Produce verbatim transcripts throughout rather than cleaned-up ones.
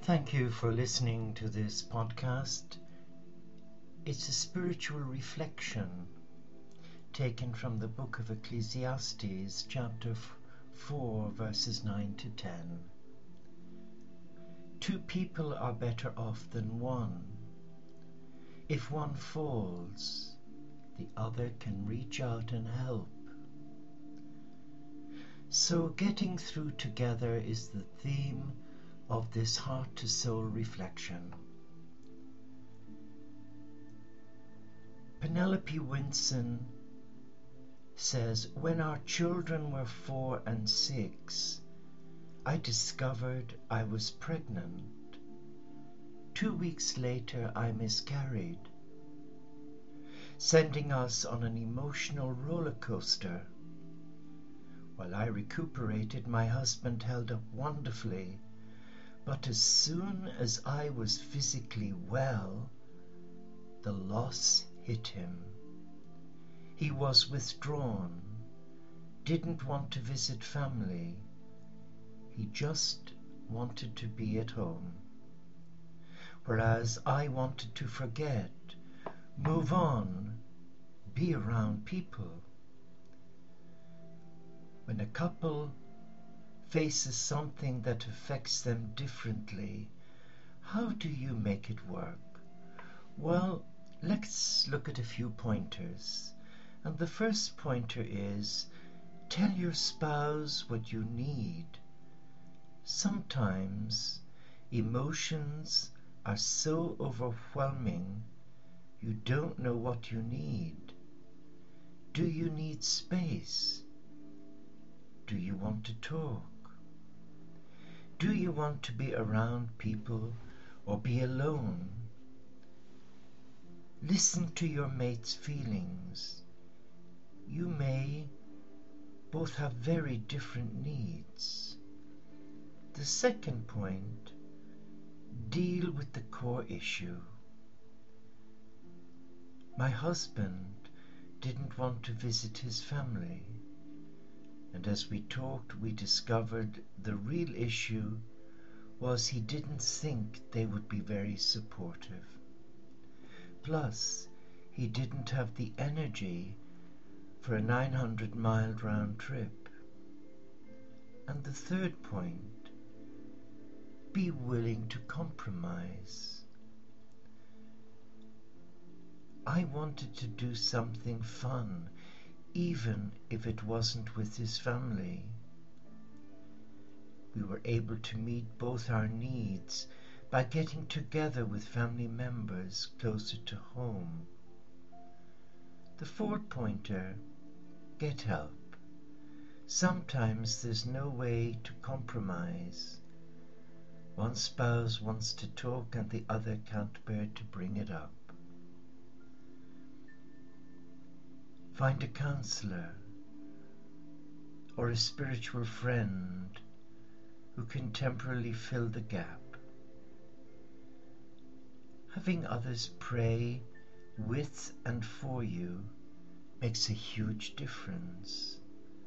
Thank you for listening to this podcast. It's a spiritual reflection taken from the book of Ecclesiastes, chapter four, verses nine to ten. Two people are better off than one. If one falls, the other can reach out and help. So getting through together is the theme of this heart-to-soul reflection. Penelope Winson says, "When our children were four and six, I discovered I was pregnant. Two weeks later, I miscarried, sending us on an emotional roller coaster. While I recuperated, my husband held up wonderfully, but as soon as I was physically well, the loss hit him. He was withdrawn, didn't want to visit family. He just wanted to be at home. Whereas I wanted to forget, move on, be around people. When a couple faces something that affects them differently, how do you make it work? Well, let's look at a few pointers. And the first pointer is, tell your spouse what you need. Sometimes emotions are so overwhelming, you don't know what you need. Do you need space? Do you want to talk? Do you want to be around people or be alone? Listen to your mate's feelings. You may both have very different needs. The second point, deal with the core issue. My husband didn't want to visit his family. And as we talked, we discovered the real issue was he didn't think they would be very supportive. Plus, he didn't have the energy for a nine hundred mile round trip. And the third point, be willing to compromise. I wanted to do something fun, even if it wasn't with his family. We were able to meet both our needs by getting together with family members closer to home. The fourth pointer, get help. Sometimes there's no way to compromise. One spouse wants to talk and the other can't bear to bring it up. Find a counselor or a spiritual friend who can temporarily fill the gap. Having others pray with and for you makes a huge difference.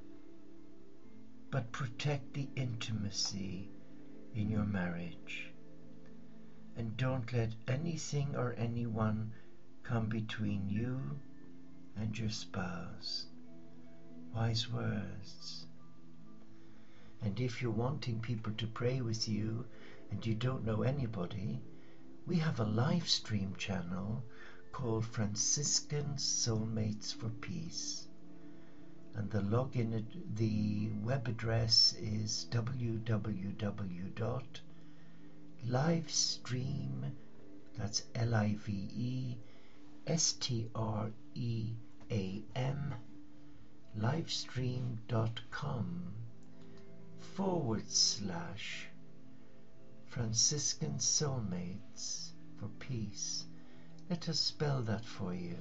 But protect the intimacy in your marriage, and don't let anything or anyone come between you and your spouse. Wise words. And if you're wanting people to pray with you and you don't know anybody, we have a live stream channel called Franciscan Soulmates for Peace. And the login, the web address is w w w dot livestream, that's L I V E S T R E A M, livestream.com forward slash Franciscan Soulmates for Peace. Let us spell that for you.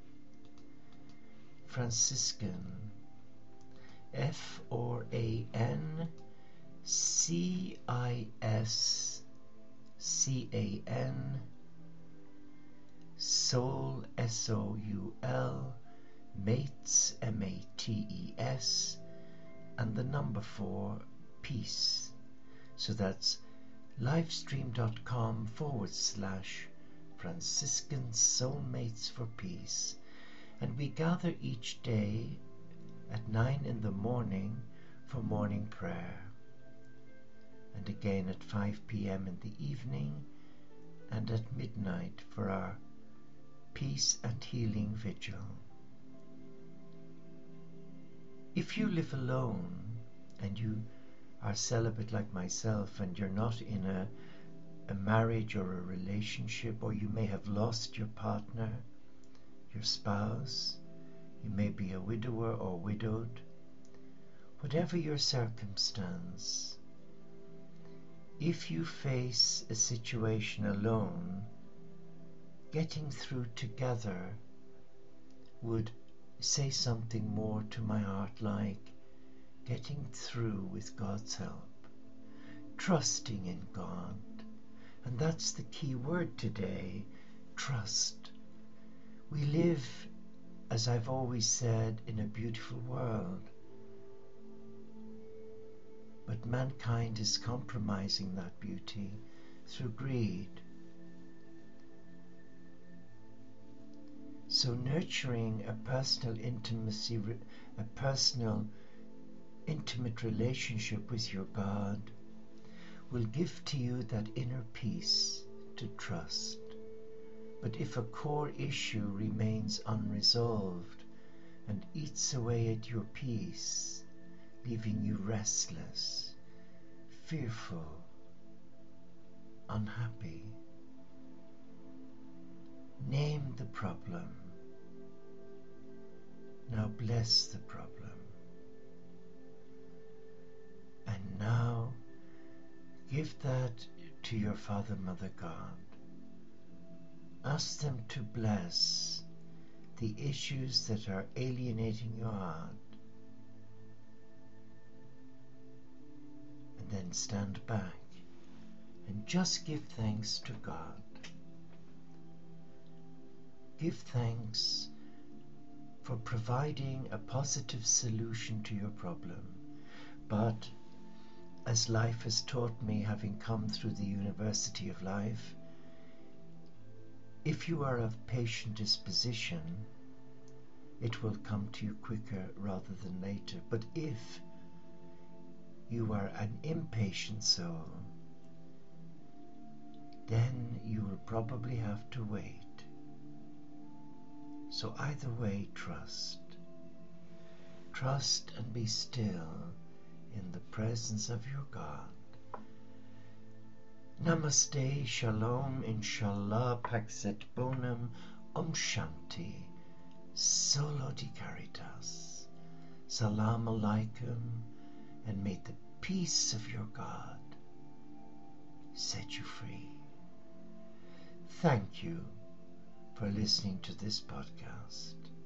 Franciscan, F R A N C I S C A N, Soul, S O U L, Mates, M A T E S, and the number four, Peace. So that's livestream.com forward slash Franciscan Soulmates for Peace. And we gather each day at nine in the morning for morning prayer, and again at five p.m. in the evening, and at midnight for our peace and healing vigil. If you live alone and you are celibate like myself, and you're not in a, a marriage or a relationship, or you may have lost your partner, your spouse, you may be a widower or widowed, whatever your circumstance, if you face a situation alone, getting through together would say something more to my heart, like getting through with God's help, trusting in God. And that's the key word today, trust. We live, as I've always said, in a beautiful world, but mankind is compromising that beauty through greed. So nurturing a personal intimacy, a personal intimate relationship with your God will give to you that inner peace to trust. But if a core issue remains unresolved and eats away at your peace, leaving you restless, fearful, unhappy, name the problem. Now bless the problem. And now give that to your Father, Mother, God. Ask them to bless the issues that are alienating your heart. And then stand back and just give thanks to God. Give thanks for providing a positive solution to your problem. But as life has taught me, having come through the University of Life, if you are of patient disposition, it will come to you quicker rather than later. But if you are an impatient soul, then you will probably have to wait. So either way, trust. Trust and be still in the presence of your God. Namaste, Shalom, Inshallah, Paxet Bonum, Om Shanti, Solo di Caritas, Salam Alaikum, and may the peace of your God set you free. Thank you for listening to this podcast.